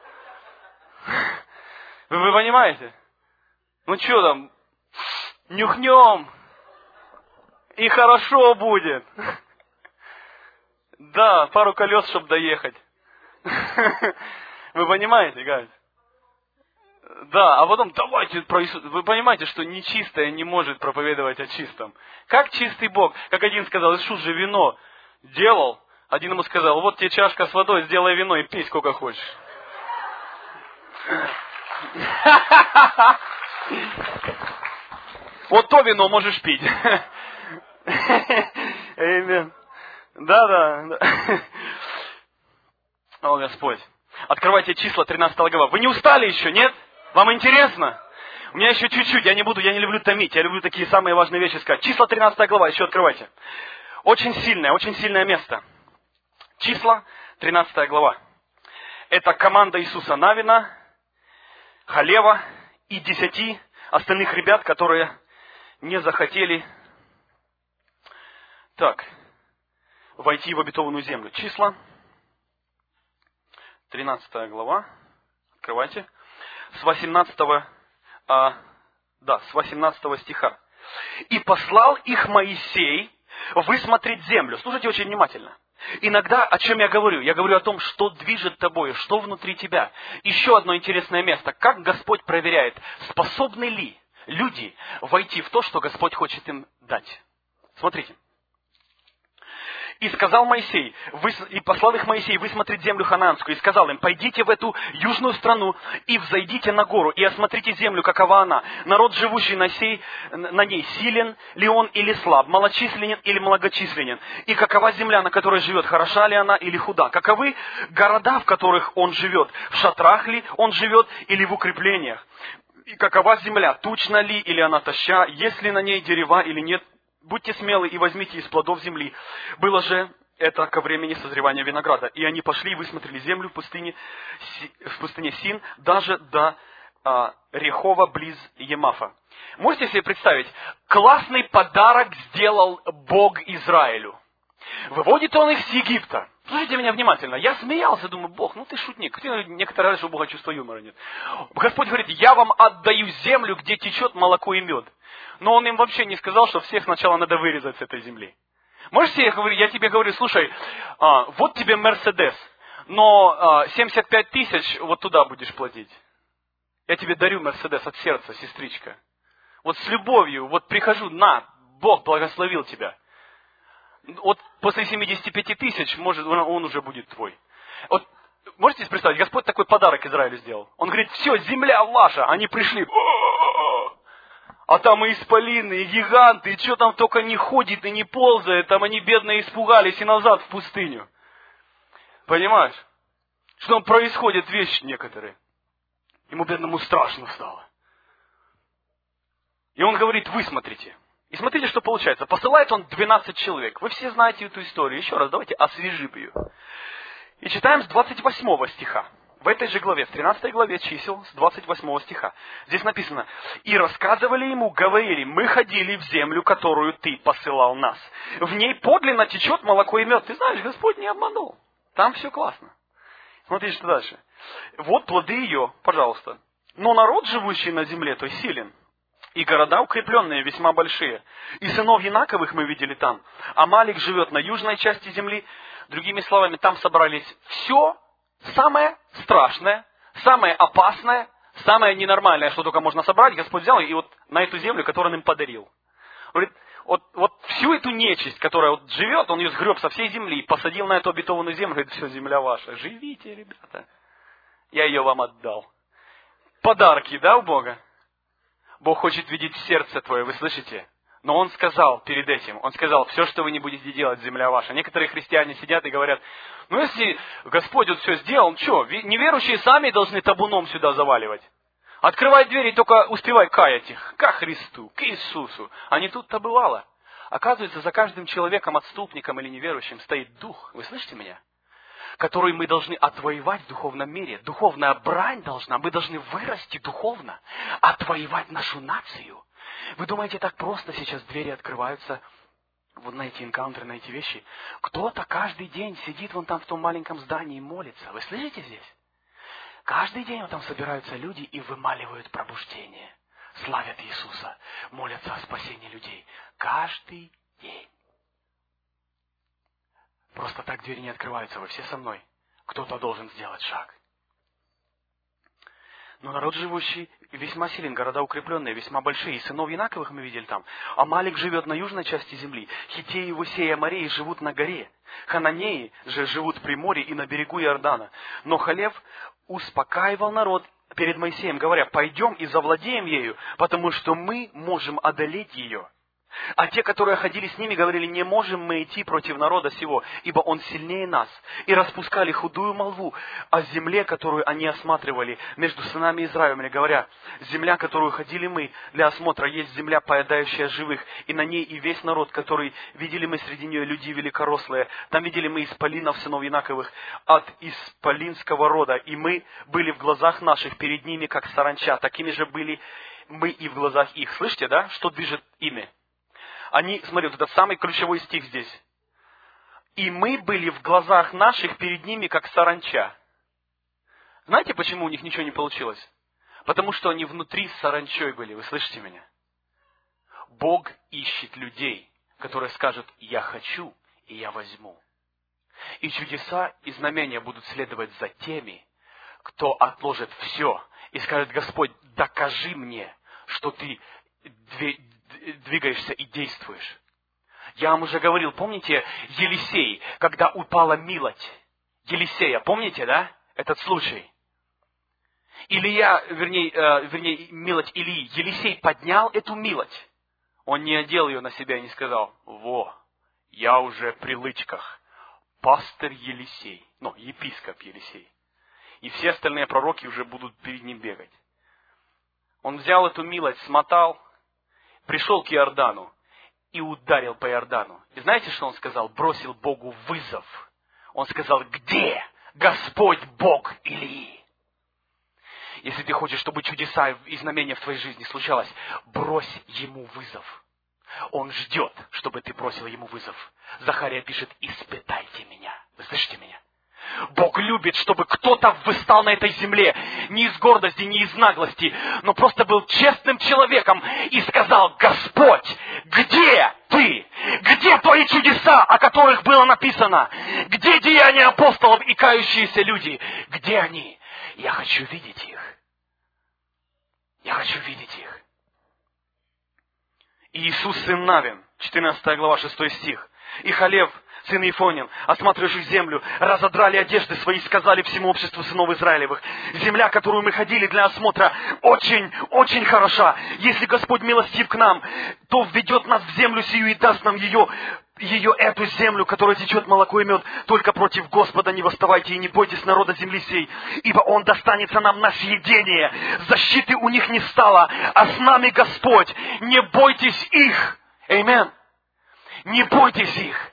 Вы, вы понимаете? Ну, что там? Нюхнем. И хорошо будет. Да, пару колес, чтобы доехать. Вы понимаете, guys? Да, а потом давайте про Иисуса. Вы понимаете, что нечистое не может проповедовать о чистом. Как чистый Бог? Как один сказал, Иисус же вино делал. Один ему сказал, вот тебе чашка с водой, сделай вино и пей сколько хочешь. Вот то вино можешь пить. Аминь. Да, да, да. О, Господь. Открывайте числа тринадцатая глава. Вы не устали еще, нет? Вам интересно? У меня еще чуть-чуть, я не буду, я не люблю томить, я люблю такие самые важные вещи сказать. Числа тринадцатая глава, еще открывайте. Очень сильное, очень сильное место. Числа тринадцатая глава. Это команда Иисуса Навина, Халева и десяти остальных ребят, которые не захотели так, войти в обетованную землю. Числа тринадцатая глава. Открывайте. С восемнадцатого, а, да, с восемнадцатого стиха. «И послал их Моисей высмотреть землю». Слушайте очень внимательно. Иногда, о чем я говорю? Я говорю о том, что движет тобой, что внутри тебя. Еще одно интересное место. Как Господь проверяет, способны ли люди войти в то, что Господь хочет им дать. Смотрите. И сказал Моисей, и послал их Моисей высмотреть землю ханаанскую, и сказал им, пойдите в эту южную страну и взойдите на гору, и осмотрите землю, какова она. Народ, живущий на, сей, на ней, силен ли он или слаб, малочисленен или многочисленен, и какова земля, на которой живет, хороша ли она или худа, каковы города, в которых он живет, в шатрах ли он живет или в укреплениях, и какова земля, тучна ли или она тоща, есть ли на ней дерева или нет. Будьте смелы и возьмите из плодов земли. Было же это ко времени созревания винограда. И они пошли и высмотрели землю в пустыне, в пустыне Син, даже до а, Рехова близ Емафа. Можете себе представить, классный подарок сделал Бог Израилю. Выводит он их с Египта. Слушайте меня внимательно. Я смеялся, думаю, Бог, ну ты шутник. Некоторые говорят, что у Бога чувства юмора нет. Господь говорит, я вам отдаю землю, где течет молоко и мед. Но он им вообще не сказал, что всех сначала надо вырезать с этой земли. Можете, я, говорю, я тебе говорю, слушай, а, вот тебе Мерседес, но а, семьдесят пять тысяч вот туда будешь платить. Я тебе дарю Мерседес от сердца, сестричка. Вот с любовью, вот прихожу, на, Бог благословил тебя. Вот после семидесяти пяти тысяч, может, он уже будет твой. Вот можете представить, Господь такой подарок Израилю сделал. Он говорит, все, земля ваша. Они пришли. А там и исполины, и гиганты, и что там только не ходит и не ползает. Там они бедные испугались и назад в пустыню. Понимаешь? Что там происходят вещи некоторые. Ему бедному страшно стало. И он говорит, вы смотрите. И смотрите, что получается. Посылает он двенадцать человек. Вы все знаете эту историю. Еще раз, давайте освежим ее. И читаем с двадцать восьмого стиха. В этой же главе, в тринадцатой главе чисел, с двадцать восьмого стиха. Здесь написано. «И рассказывали ему, говорили, мы ходили в землю, которую ты посылал нас. В ней подлинно течет молоко и мед». Ты знаешь, Господь не обманул. Там все классно. Смотрите, что дальше. «Вот плоды ее, пожалуйста. Но народ, живущий на земле, то силен. И города укрепленные, весьма большие. И сынов Янаковых мы видели там. Амалик живет на южной части земли». Другими словами, там собрались все самое страшное, самое опасное, самое ненормальное, что только можно собрать, Господь взял и вот на эту землю, которую он им подарил. Говорит, вот, вот всю эту нечисть, которая вот живет, он ее сгреб со всей земли, посадил на эту обетованную землю, говорит, все, земля ваша, живите, ребята. Я ее вам отдал. Подарки, да, у Бога? Бог хочет видеть сердце твое, вы слышите? Но он сказал перед этим, он сказал, все, что вы не будете делать, земля ваша. Некоторые христиане сидят и говорят, ну если Господь вот все сделал, что, неверующие сами должны табуном сюда заваливать. Открывай двери, только успевай каять их ко Христу, к Иисусу. А не тут-то бывало. Оказывается, за каждым человеком, отступником или неверующим стоит дух. Вы слышите меня? Который мы должны отвоевать в духовном мире. Духовная брань должна, мы должны вырасти духовно, отвоевать нашу нацию. Вы думаете, так просто сейчас двери открываются вот на эти энкаунтеры, на эти вещи? Кто-то каждый день сидит вон там в том маленьком здании и молится. Вы слышите здесь? Каждый день вот там собираются люди и вымаливают пробуждение. Славят Иисуса, молятся о спасении людей. Каждый день. Просто так двери не открываются. Вы все со мной. Кто-то должен сделать шаг. Но народ живущий весьма силен, города укрепленные, весьма большие. И сынов Янаковых мы видели там. Амалик живет на южной части земли. Хиттеи, Иевусеи, Амореи живут на горе. Хананеи же живут при море и на берегу Иордана. Но Халев успокаивал народ перед Моисеем, говоря, пойдем и завладеем ею, потому что мы можем одолеть ее. А те, которые ходили с ними, говорили, не можем мы идти против народа сего, ибо он сильнее нас. И распускали худую молву о земле, которую они осматривали между сынами Израиля, говоря, земля, которую ходили мы для осмотра, есть земля, поедающая живых, и на ней и весь народ, который видели мы среди нее люди великорослые. Там видели мы исполинов, сынов Янаковых, от исполинского рода, и мы были в глазах наших перед ними, как саранча. Такими же были мы и в глазах их. Слышите, да, что движет ими? Они, смотри, вот этот самый ключевой стих здесь. И мы были в глазах наших перед ними, как саранча. Знаете, почему у них ничего не получилось? Потому что они внутри с саранчой были. Вы слышите меня? Бог ищет людей, которые скажут, я хочу, и я возьму. И чудеса и знамения будут следовать за теми, кто отложит все и скажет, Господь, докажи мне, что ты двигаешься и действуешь. Я вам уже говорил, помните, Елисей, когда упала милость Елисея, помните, да, этот случай? Илья, вернее, э, вернее, милость Илии, Елисей поднял эту милость. Он не одел ее на себя и не сказал, во, я уже при лычках, пастырь Елисей, ну, епископ Елисей. И все остальные пророки уже будут перед ним бегать. Он взял эту милость, смотал, пришел к Иордану и ударил по Иордану. И знаете, что он сказал? Бросил Богу вызов. Он сказал, где Господь Бог Илии? Если ты хочешь, чтобы чудеса и знамения в твоей жизни случалось, брось ему вызов. Он ждет, чтобы ты бросил ему вызов. Захария пишет, испытайте меня. Вы слышите меня? Бог любит, чтобы кто-то встал на этой земле не из гордости, не из наглости, но просто был честным человеком и сказал, Господь, где ты? Где твои чудеса, о которых было написано? Где деяния апостолов и кающиеся люди? Где они? Я хочу видеть их. Я хочу видеть их. И Иисус, сын Навин, четырнадцатая глава, шестой стих. И Халев, сын Ифонин, осматривавший землю, разодрали одежды свои и сказали всему обществу сынов Израилевых, земля, которую мы ходили для осмотра, очень, очень хороша. Если Господь милостив к нам, то введет нас в землю сию и даст нам ее, ее эту землю, которая течет молоко и мед. Только против Господа не восставайте и не бойтесь народа земли сей, ибо Он достанется нам на съедение. Защиты у них не стало, а с нами Господь. Не бойтесь их. Аминь. Не бойтесь их.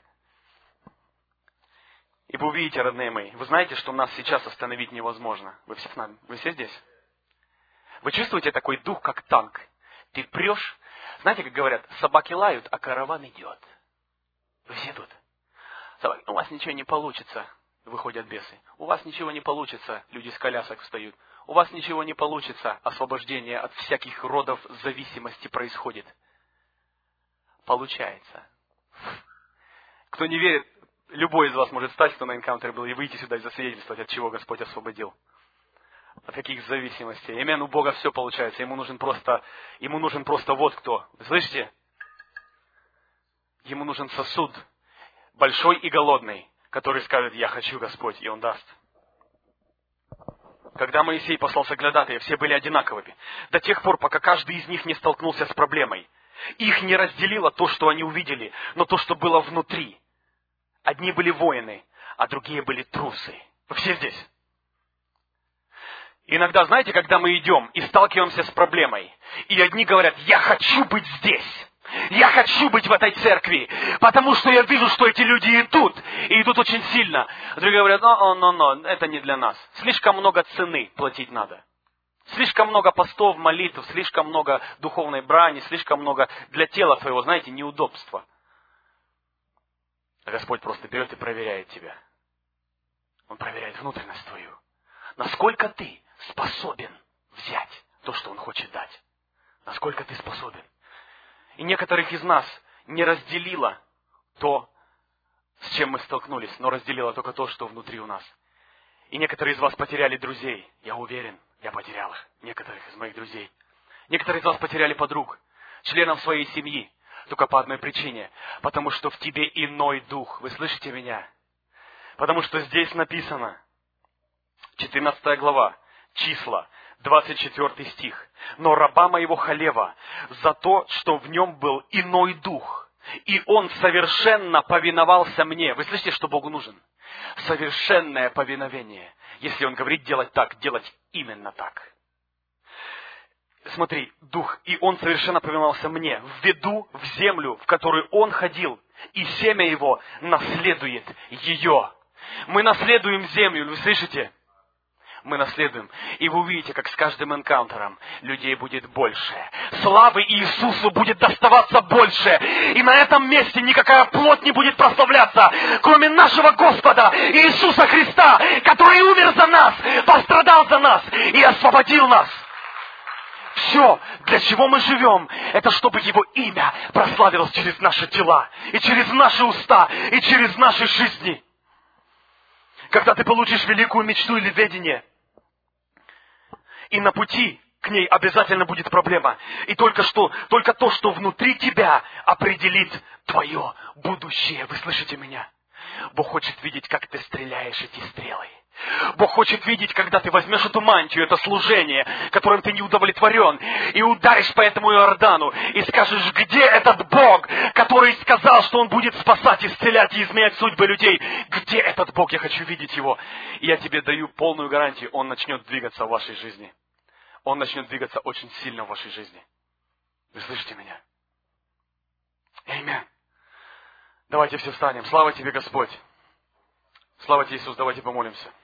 И вы увидите, родные мои, вы знаете, что нас сейчас остановить невозможно. Вы все с нами? Вы все здесь? Вы чувствуете такой дух, как танк? Ты прешь, знаете, как говорят, собаки лают, а караван идет. Вы все тут? Собаки, у вас ничего не получится, выходят бесы. У вас ничего не получится, люди с колясок встают. У вас ничего не получится, освобождение от всяких родов зависимости происходит. Получается. Кто не верит, любой из вас может стать, кто на энкаунтере был, и выйти сюда и засвидетельствовать, от чего Господь освободил. От каких зависимостей. Аминь, у Бога все получается. Ему нужен просто, ему нужен просто вот кто. Вы слышите? Ему нужен сосуд, большой и голодный, который скажет, я хочу, Господь, и Он даст. Когда Моисей послал соглядатаев, все были одинаковыми. До тех пор, пока каждый из них не столкнулся с проблемой. Их не разделило то, что они увидели, но то, что было внутри. Одни были воины, а другие были трусы. Вы все здесь? Иногда, знаете, когда мы идем и сталкиваемся с проблемой, и одни говорят: я хочу быть здесь, я хочу быть в этой церкви, потому что я вижу, что эти люди идут, и идут очень сильно. А другие говорят: но, но, но, это не для нас. Слишком много цены платить надо. Слишком много постов, молитв, слишком много духовной брани, слишком много для тела твоего, знаете, неудобства. А Господь просто берет и проверяет тебя. Он проверяет внутренность твою. Насколько ты способен взять то, что Он хочет дать. Насколько ты способен. И некоторых из нас не разделило то, с чем мы столкнулись, но разделило только то, что внутри у нас. И некоторые из вас потеряли друзей. Я уверен, я потерял их. Некоторых из моих друзей. Некоторые из вас потеряли подруг, членов своей семьи. Только по одной причине. Потому что в тебе иной дух. Вы слышите меня? Потому что здесь написано, четырнадцатая глава, Числа, двадцать четвёртый стих. «Но раба моего Халева за то, что в нем был иной дух, и он совершенно повиновался мне». Вы слышите, что Богу нужен? Совершенное повиновение. Если Он говорит делать так, делать именно так. Смотри, дух, и он совершенно повиновался мне, введу в землю, в которую он ходил, и семя его наследует ее. Мы наследуем землю, вы слышите? Мы наследуем. И вы увидите, как с каждым энкаунтером людей будет больше. Славы Иисусу будет доставаться больше. И на этом месте никакая плоть не будет прославляться, кроме нашего Господа Иисуса Христа, который умер за нас, пострадал за нас и освободил нас. Все, для чего мы живем, это чтобы Его имя прославилось через наши тела, и через наши уста, и через наши жизни. Когда ты получишь великую мечту или видение, и на пути к ней обязательно будет проблема. И только, что, только то, что внутри тебя, определит твое будущее. Вы слышите меня? Бог хочет видеть, как ты стреляешь эти стрелы. Бог хочет видеть, когда ты возьмешь эту мантию, это служение, которым ты не удовлетворен, и ударишь по этому Иордану, и скажешь: где этот Бог, который сказал, что Он будет спасать, исцелять и изменять судьбы людей? Где этот Бог? Я хочу видеть Его. И я тебе даю полную гарантию, Он начнет двигаться в вашей жизни. Он начнет двигаться очень сильно в вашей жизни. Вы слышите меня? Аминь. Давайте все встанем. Слава тебе, Господь. Слава тебе, Иисус. Давайте помолимся.